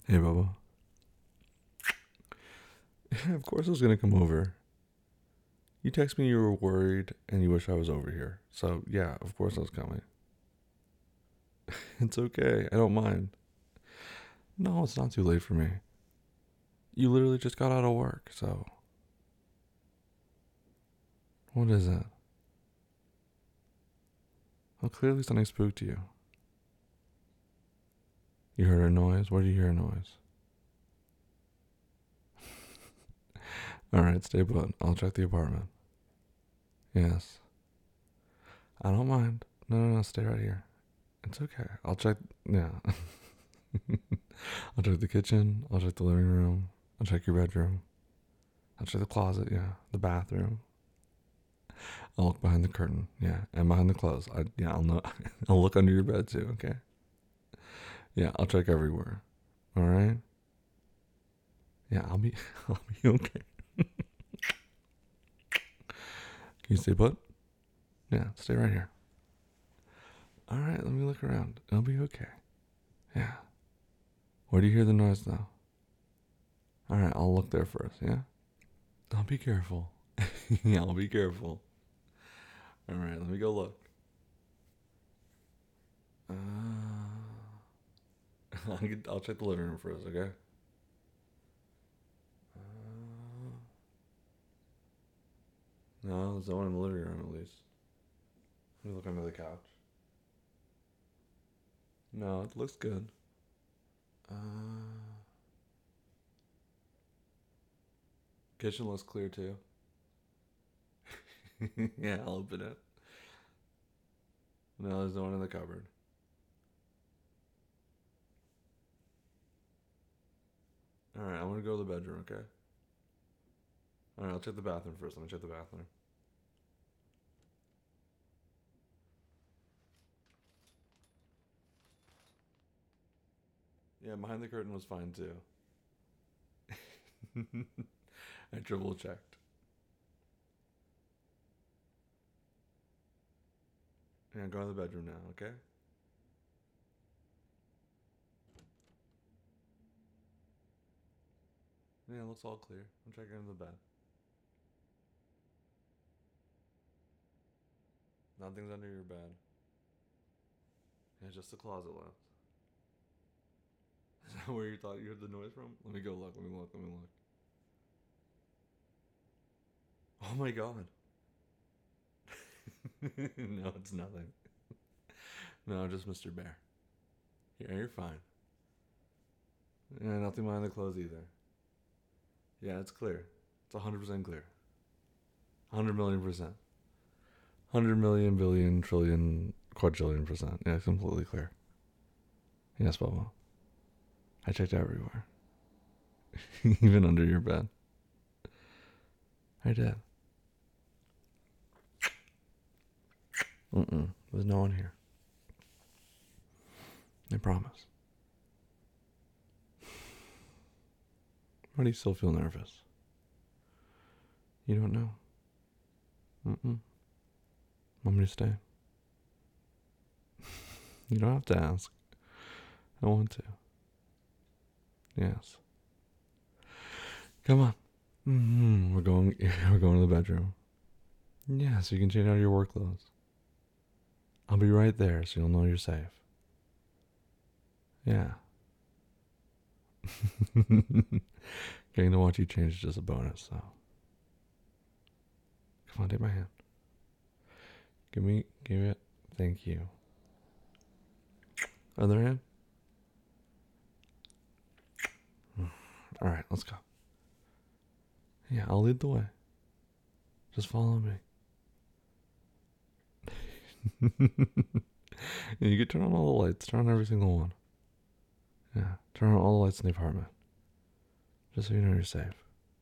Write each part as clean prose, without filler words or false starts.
Hey, Bubba. Of course I was gonna come over. You text me you were worried and you wish I was over here. So, yeah, of course I was coming. It's okay. I don't mind. No, it's not too late for me. You literally just got out of work, so. What is it? Well, clearly something spooked you. You heard a noise? Where did you hear a noise? Alright, stay put. I'll check the apartment. Yes. I don't mind. No, stay right here. It's okay. I'll check. Yeah. I'll check the kitchen. I'll check the living room. I'll check your bedroom. I'll check the closet. Yeah. The bathroom. I'll look behind the curtain. Yeah. And behind the clothes. I'll know. I'll look under your bed too. Okay. Yeah. I'll check everywhere. All right. Yeah. I'll be okay. Can you stay put? Yeah. Stay right here. All right. Let me look around. I'll be okay. Yeah. Where do you hear the noise though? All right. I'll look there first. Yeah. I'll be careful. Yeah. I'll be careful. All right. Let me go look. Uh, I'll check the living room first. Okay. Uh, no, there's no one in the living room at least. Let me look under the couch. No, it looks good. Uh, Kitchen looks clear too. Yeah, I'll open it. No, there's no one in the cupboard. Alright, I'm gonna go to the bedroom, okay? Alright, I'll check the bathroom first. Let me check the bathroom. Yeah, behind the curtain was fine too. I triple checked. Yeah, go to the bedroom now, okay? Yeah, it looks all clear. I'm checking in the bed. Nothing's under your bed. Yeah, just the closet left. Is that where you thought you heard the noise from? Let me go look. Let me look. Let me look. Oh my god. No, it's nothing. No, just Mr. Bear. Yeah, you're fine. Yeah, nothing behind the clothes either. Yeah, it's clear. It's 100% clear. 100 million percent. 100 million, billion, trillion, quadrillion percent. Yeah, it's completely clear. Yes, Bubba. I checked everywhere. Even under your bed. I did. There's no one here. I promise. Why do you still feel nervous? You don't know. Want me to stay? You don't have to ask. I want to. Yes. Come on. We're going. We're going to the bedroom. Yeah, so you can change out your work clothes. I'll be right there, so you'll know you're safe. Yeah. Getting to watch you change is just a bonus, so. Come on, take my hand. Give it. Thank you. Other hand? All right, let's go. Yeah, I'll lead the way. Just follow me. Yeah, you can turn on all the lights. Turn on every single one. Yeah, turn on all the lights in the apartment. Just so you know you're safe.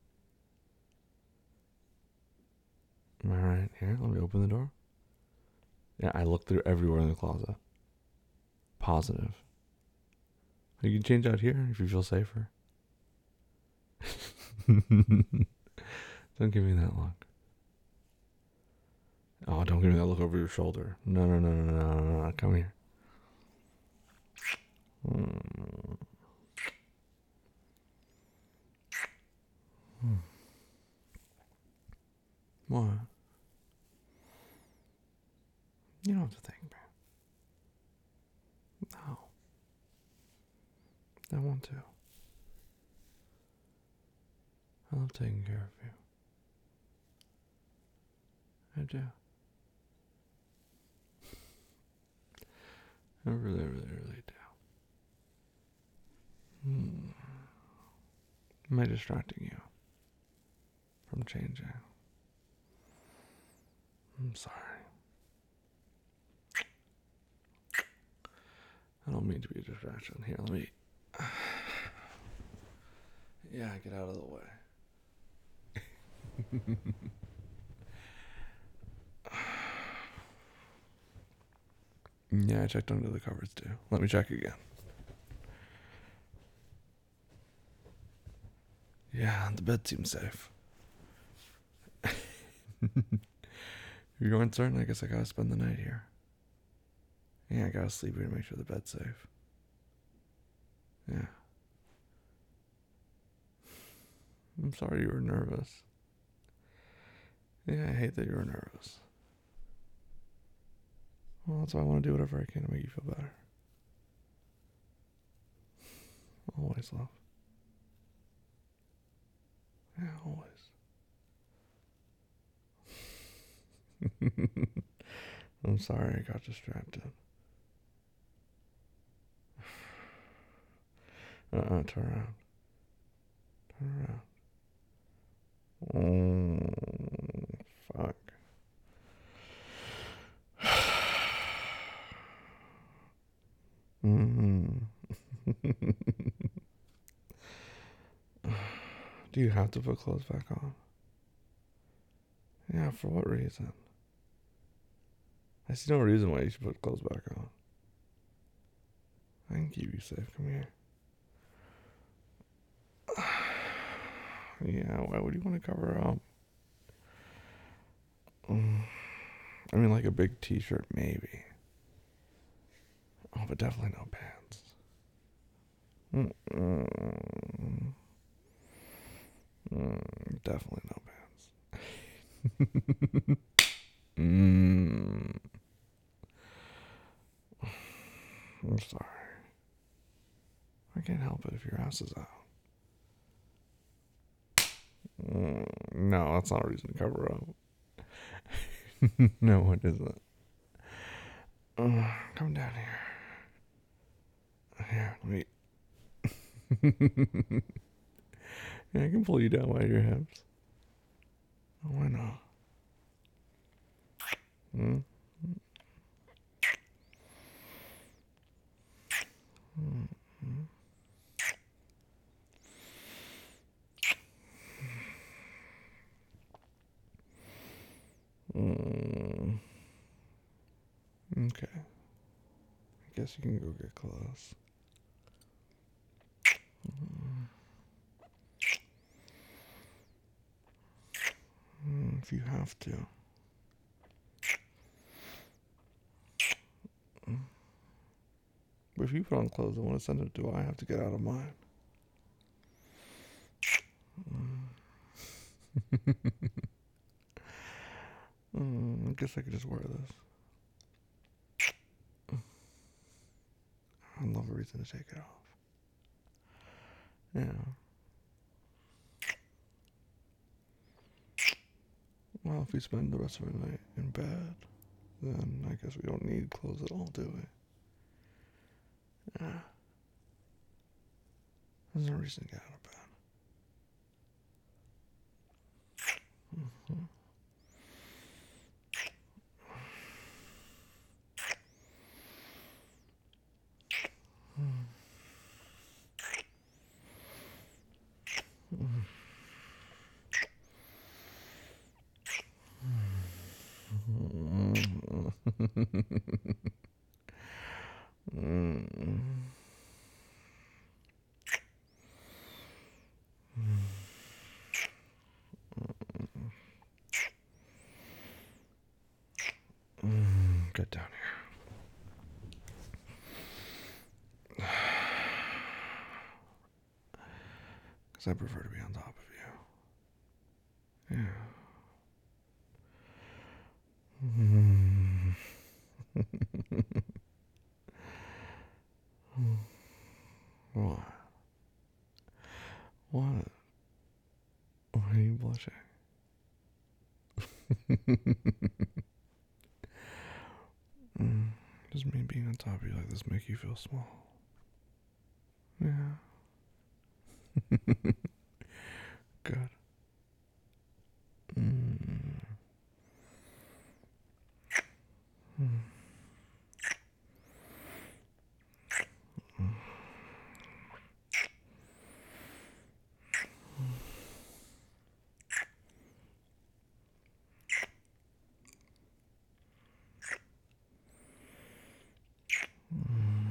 Alright, here, let me open the door. Yeah, I looked through everywhere in the closet. Positive. You can change out here if you feel safer. Don't give me that look. Oh, don't give me that look over your shoulder. No. Come here. What? You don't have to thank me. No. I want to. I love taking care of you. I do. I really, really, really do. Am I distracting you from changing? I'm sorry. I don't mean to be a distraction. Here, let me... Yeah, get out of the way. Yeah, I checked under the covers too. Let me check again. Yeah, the bed seems safe. If you're going certain, I guess I gotta spend the night here. Yeah, I gotta sleep here to make sure the bed's safe. Yeah. I'm sorry you were nervous. Yeah, I hate that you were nervous. Well, that's why I want to do whatever I can to make you feel better. Always, love. Yeah, always. I'm sorry I got distracted. Turn around. Turn around. Fuck. Do you have to put clothes back on? Yeah, for what reason? I see no reason why you should put clothes back on. I can keep you safe. Come here. Yeah, why would you want to cover up? I mean, like a big t-shirt, maybe. Oh, but definitely no pants. Definitely no pants. I'm sorry. I can't help it if your ass is out. No, that's not a reason to cover up. No, it isn't. Come down here. Here, let me. Yeah, I can pull you down by your hips. Oh, why not? Okay. I guess you can go get clothes. If you have to. But if you put on clothes I want to send it to, I have to get out of mine. I guess I could just wear this. I'd love a reason to take it off. Yeah. Well, if we spend the rest of the night in bed, then I guess we don't need clothes at all, do we? Yeah. There's no reason to get out of bed. Get down here. Because I prefer to be on top of you. Yeah. Mm. What? What? Why are you blushing? Mm. Does me being on top of you like this make you feel small? Yeah. Good. Mm. Mm. Mm.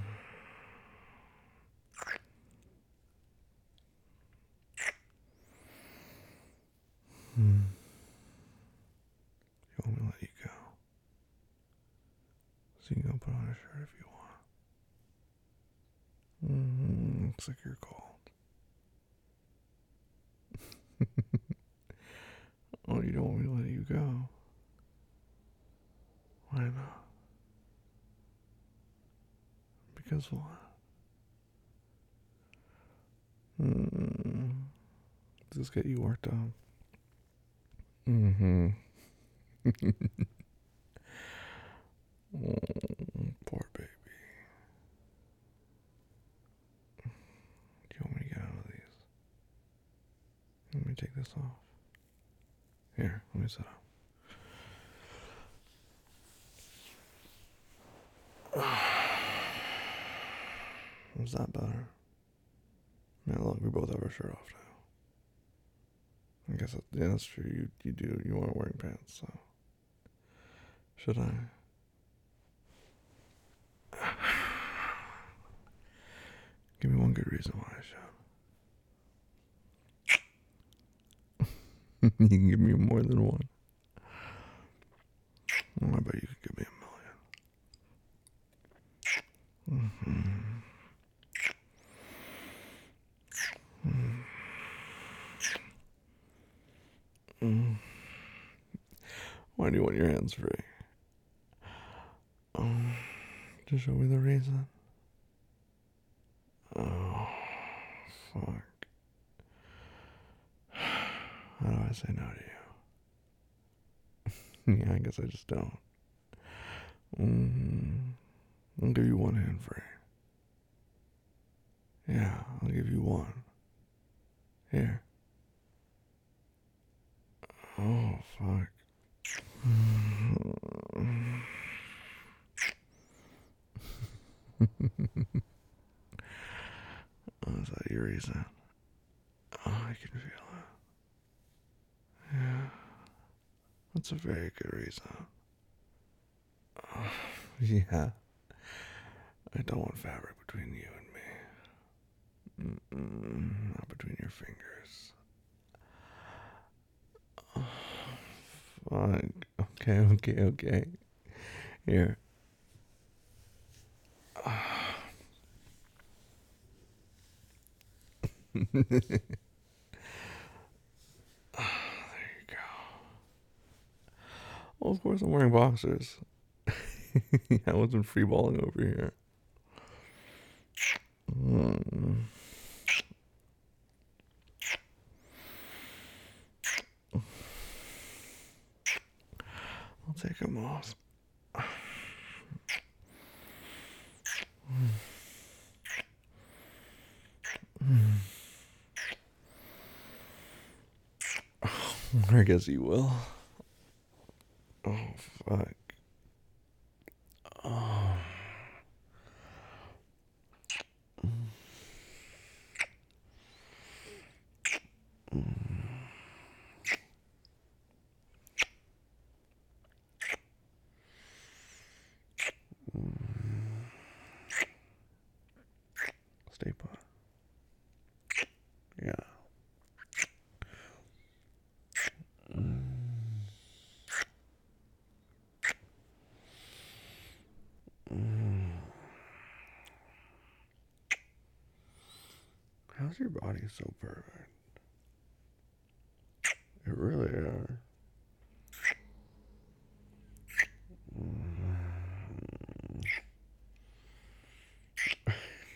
Mm. You want me to let you go? So you can go put on a shirt if you want. Looks like you're cold. Oh, you don't want me to let you go? Why not? Because what? Does this get you worked up? Mm-hmm. Poor baby. Do you want me to get out of these? Let me take this off. Here, let me sit up. Is that better? Yeah, look, we both have our shirt off now. I guess yeah, that's true. You aren't wearing pants, so should I? Give me one good reason why I should. You can give me more than one. Well, I bet you could give me a million. Why do you want your hands free? To show me the reason. Oh, fuck. How do I say no to you? Yeah, I guess I just don't. I'll give you one hand free. Yeah, I'll give you one. Here. Oh, fuck. Oh, is that your reason? Oh, I can feel it. Yeah, that's a very good reason. Oh, yeah, I don't want fabric between you and me. Not between your fingers. Oh, fuck. Okay. Here. There you go. Well, of course I'm wearing boxers. I wasn't free balling over here. I'll take them off. I guess you will. Oh, fuck. Oh. Stay put. Yeah. How's your body so perfect? It really is.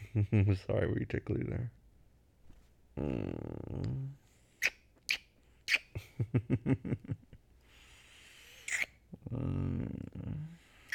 Sorry, were you tickly there? Mm. Mm.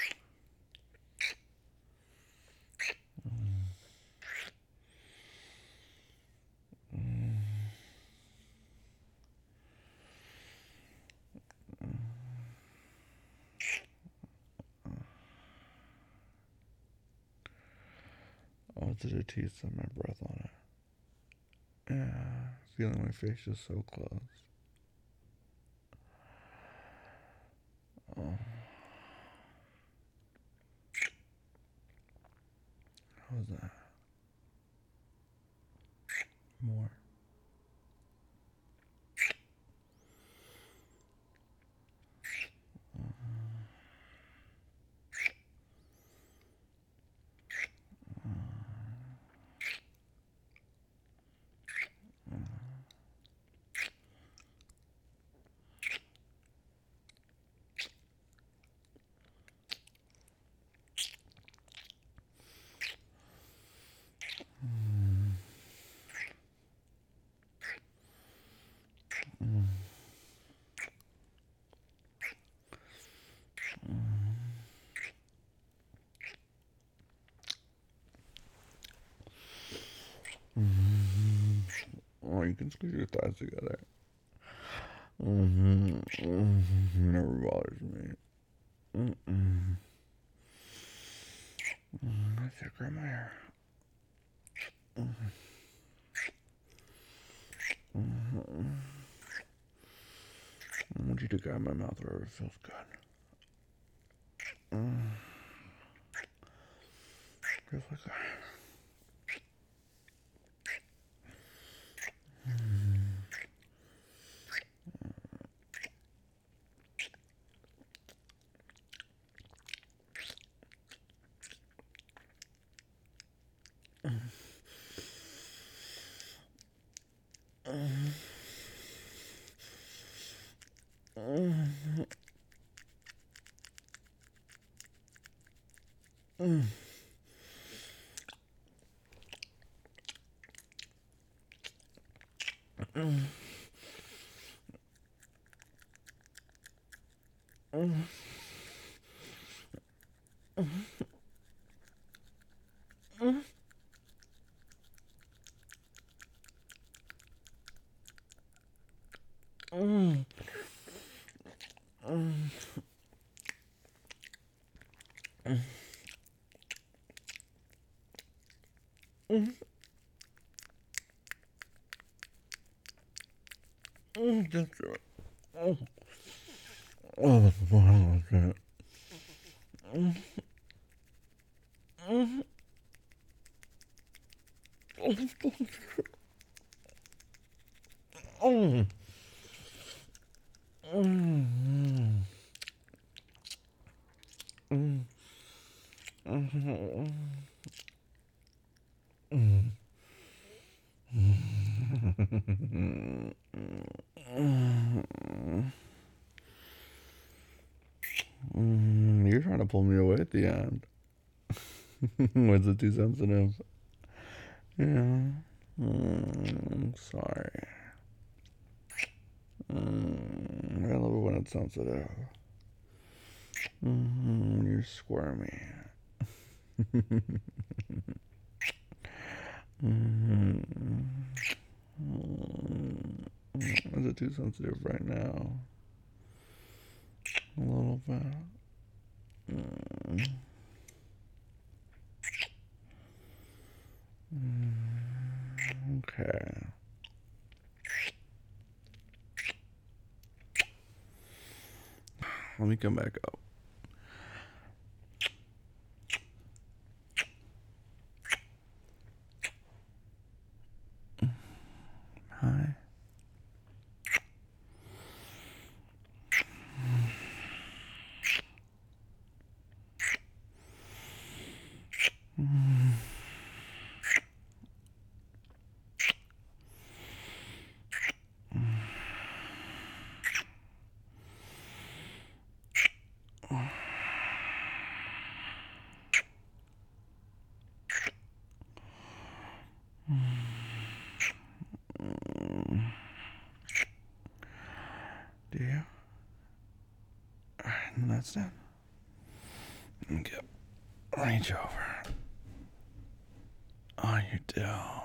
Oh, did a teeth and my breath on it. Yeah, feeling my face just so close. Oh, how was that? More. Oh, you can squeeze your thighs together. Never bothers me. That's your grab my hair. I want you to grab my mouth wherever it feels good. Feels like that. Just do it. Oh, that's the bottom of it. You're trying to pull me away at the end. Was it too sensitive? Yeah. Sorry. I love it when it's sensitive. You're squirmy. Is it too sensitive right now? A little bit. Okay. Let me come back up. Hi. nightstand. Okay. Reach over. Oh, you do.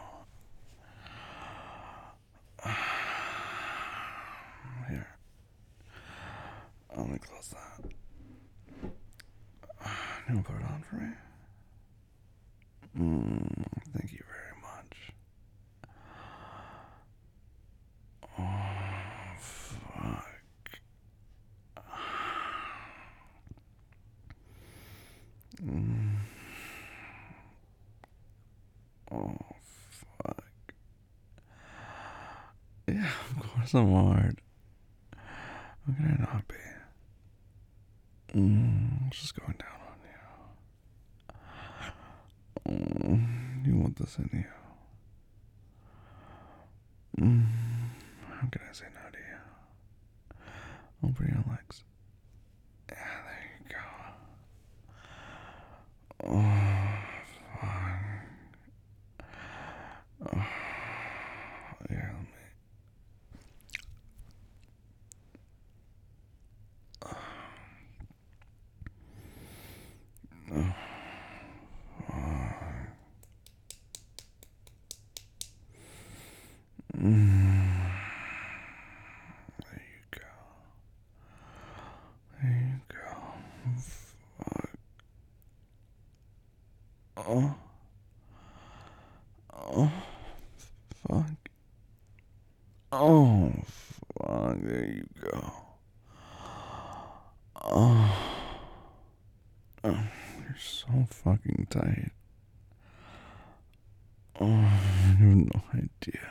Here. Let me close that. You want to put it on for me? Thank you very much. Oh, fuck. Oh, fuck. Yeah, of course I'm hard. How can I not be? It's just going down on you. You want this in you. How can I say no to you? Open your legs. Yeah, there you go. Oh, fine. Oh, here, let me. Oh, fine. There you go. There you go. Fuck. Oh. Oh. Fuck. Oh. Fuck. There you go. Oh. Oh. You're so fucking tight. Oh. You have no idea.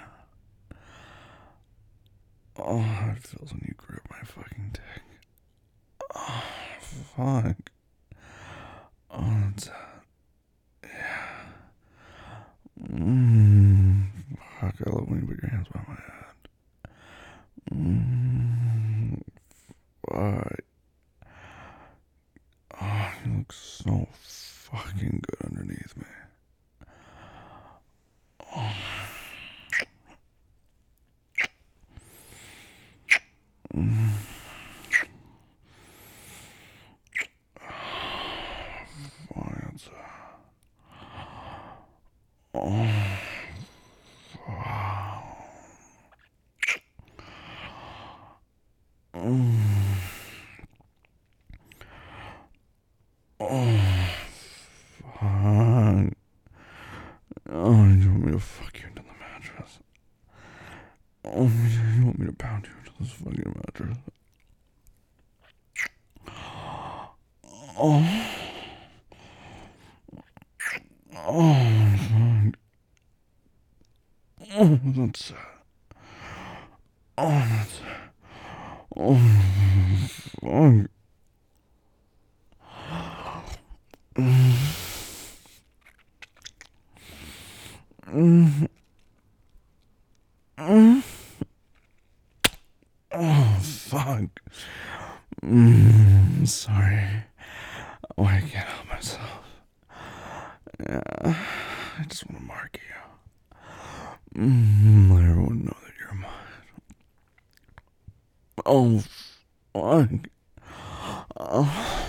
Oh, how it feels when you grip my fucking dick. Oh, fuck. Oh, that's yeah. Fuck, I love when you put your hands behind my head. Fuck. Oh, you look so fucking good underneath me. Oh. Fuck, that's oh. Oh, fuck. Oh, you want me to fuck you into the mattress? Oh, you want me to pound you into this fucking mattress? Oh. Oh, fuck. Oh, that's sad. Oh, that's sad. Oh, fuck. Oh, fuck. Sorry. Oh, I can't help myself. Yeah, I just want to mark you. Let everyone know that you're mine. Oh, fuck. Oh.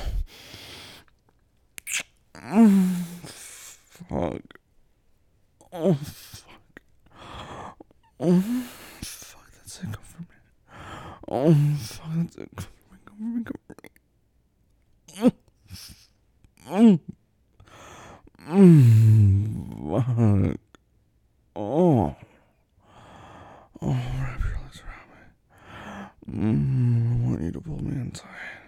Fuck. Oh, fuck. Oh, fuck, that's it. Come for me. Oh, fuck, that's it. Come for me, come for me, come for me. Fuck. Oh. Oh, wrap your legs around me. I want you to pull me inside.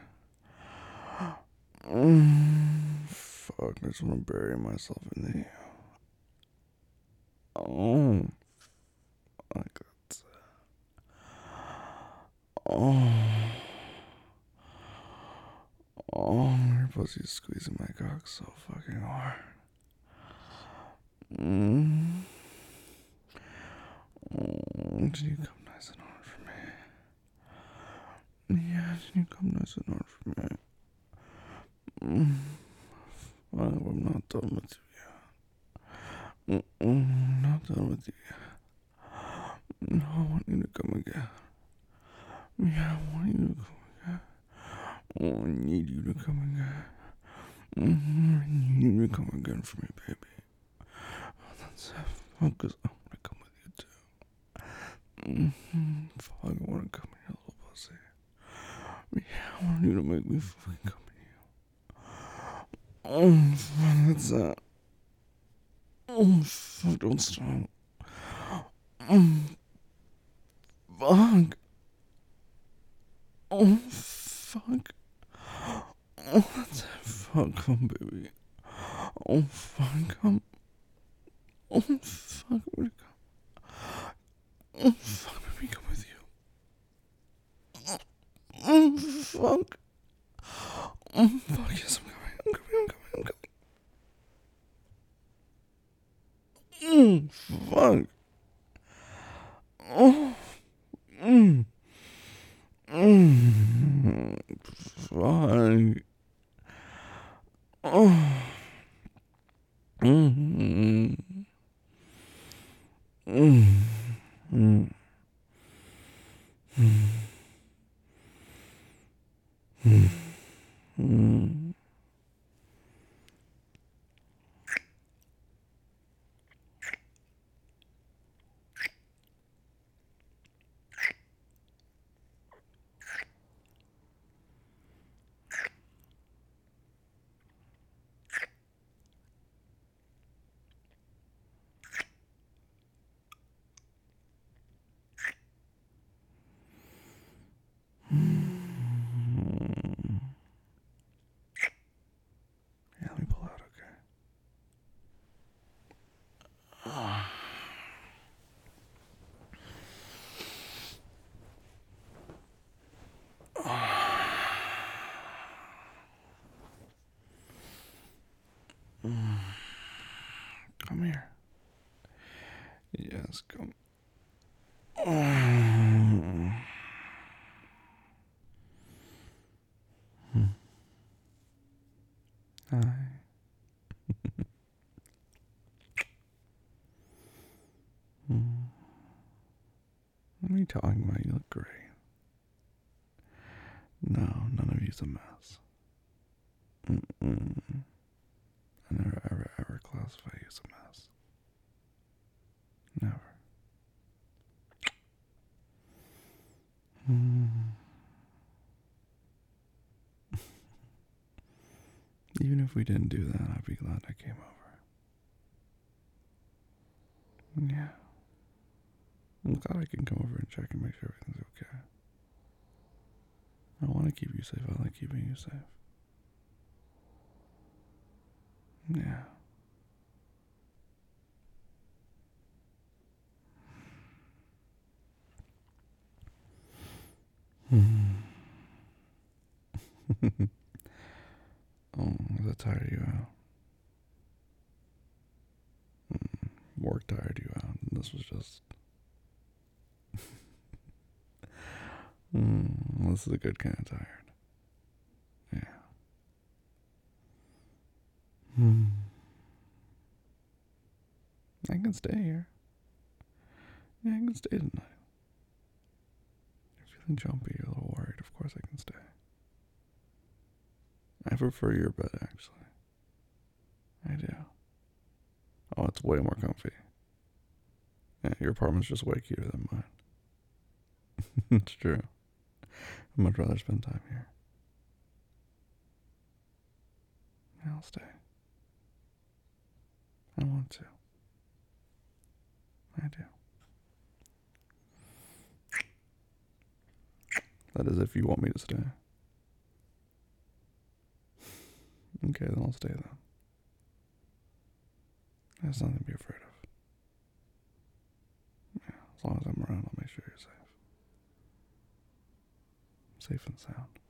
Fuck, I just want to bury myself in the. Oh. Fuck, that's. Oh. Oh, your pussy's squeezing my cock so fucking hard. Oh, did you come nice and hard for me? Yeah, did you come nice and hard for me? Well, I'm not done with you yet. Not done with you yet. No, I want you to come again. Yeah, I want you to come again. Oh, I need you to come again. I need you to come again for me, baby. Oh, that's it. Focus. I want to come with you too. Fuck, I want to come with you, little pussy. Yeah, I want you to make me fucking come with you. Oh, fuck, that's it. Oh, fuck, don't stop. Fuck. Oh, fuck. Oh, that's it. Fuck, come, baby. Oh, fuck, come. Oh, fuck, where'd it go? Oh, fuck, baby, come with you. Oh, fuck. Oh, fuck, yes, I'm coming. I'm coming. Fuck. Oh, fuck. Oh, mm, mm, mm, mm. Yeah, let me pull out, okay? Come here. Yes, come. Hi. What are you talking about? You look great. No, none of you's a mess. Mm-mm. I never, ever classify you as a mess. Never. Even if we didn't do that, I'd be glad I came over. Yeah. I'm glad I can come over and check and make sure everything's okay. I want to keep you safe. I like keeping you safe. Yeah. Oh, that tired you out? Work tired you out. This was just. This is a good kind of tired. Yeah. I can stay here. Yeah, I can stay tonight. You're feeling jumpy, you're a little worried. Of course I can stay. I prefer your bed, actually. I do. Oh, it's way more comfy. Yeah, your apartment's just way cuter than mine. It's true. I'd much rather spend time here. Yeah, I'll stay. I want to. I do. That is if you want me to stay. Okay, then I'll stay then. There's nothing to be afraid of. Yeah, as long as I'm around, I'll make sure you're safe. Safe and sound.